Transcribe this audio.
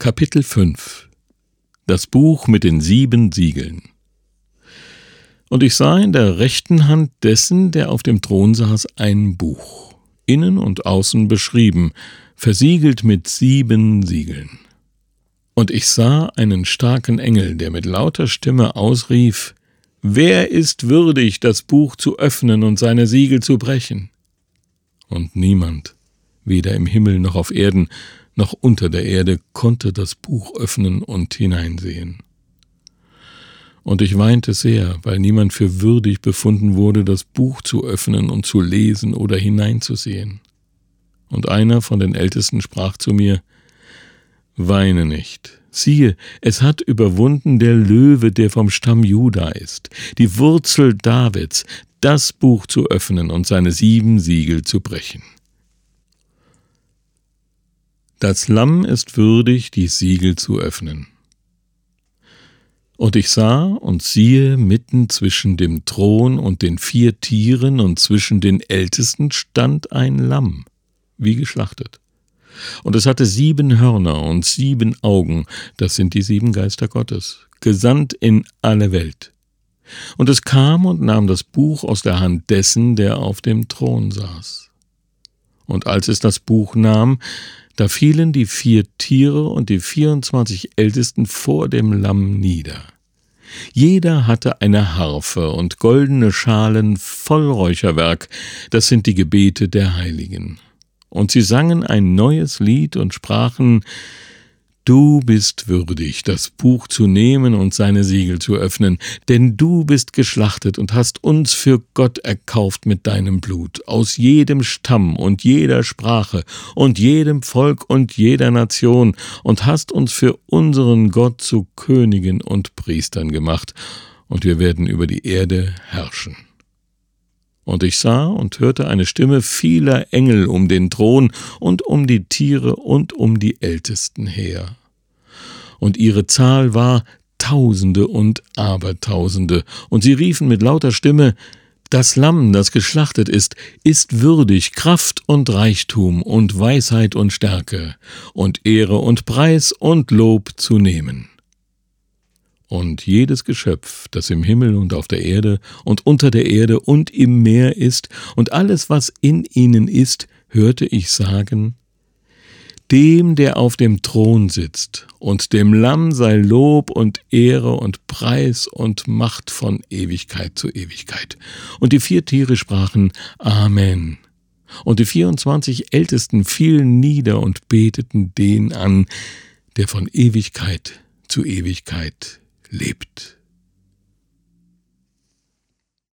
Kapitel 5 Das Buch mit den 7 Siegeln. Und ich sah in der rechten Hand dessen, der auf dem Thron saß, ein Buch, innen und außen beschrieben, versiegelt mit 7 Siegeln. Und ich sah einen starken Engel, der mit lauter Stimme ausrief: Wer ist würdig, das Buch zu öffnen und seine Siegel zu brechen? Und niemand, weder im Himmel noch auf Erden, noch unter der Erde, konnte das Buch öffnen und hineinsehen. Und ich weinte sehr, weil niemand für würdig befunden wurde, das Buch zu öffnen und zu lesen oder hineinzusehen. Und einer von den Ältesten sprach zu mir: Weine nicht. Siehe, es hat überwunden der Löwe, der vom Stamm Juda ist, die Wurzel Davids, das Buch zu öffnen und seine 7 Siegel zu brechen. Das Lamm ist würdig, die Siegel zu öffnen. Und ich sah und siehe, mitten zwischen dem Thron und den 4 Tieren und zwischen den Ältesten stand ein Lamm, wie geschlachtet. Und es hatte 7 Hörner und 7 Augen, das sind die 7 Geister Gottes, gesandt in alle Welt. Und es kam und nahm das Buch aus der Hand dessen, der auf dem Thron saß. Und als es das Buch nahm, da fielen die 4 Tiere und die 24 Ältesten vor dem Lamm nieder. Jeder hatte eine Harfe und goldene Schalen voll Räucherwerk, das sind die Gebete der Heiligen. Und sie sangen ein neues Lied und sprachen: Du bist würdig, das Buch zu nehmen und seine Siegel zu öffnen, denn du bist geschlachtet und hast uns für Gott erkauft mit deinem Blut, aus jedem Stamm und jeder Sprache und jedem Volk und jeder Nation, und hast uns für unseren Gott zu Königen und Priestern gemacht, und wir werden über die Erde herrschen. Und ich sah und hörte eine Stimme vieler Engel um den Thron und um die Tiere und um die Ältesten her. Und ihre Zahl war Tausende und Abertausende, und sie riefen mit lauter Stimme: Das Lamm, das geschlachtet ist würdig, Kraft und Reichtum und Weisheit und Stärke und Ehre und Preis und Lob zu nehmen. Und jedes Geschöpf, das im Himmel und auf der Erde und unter der Erde und im Meer ist, und alles, was in ihnen ist, hörte ich sagen: Dem, der auf dem Thron sitzt, und dem Lamm sei Lob und Ehre und Preis und Macht von Ewigkeit zu Ewigkeit. Und die 4 Tiere sprachen: Amen. Und die 24 Ältesten fielen nieder und beteten den an, der von Ewigkeit zu Ewigkeit lebt.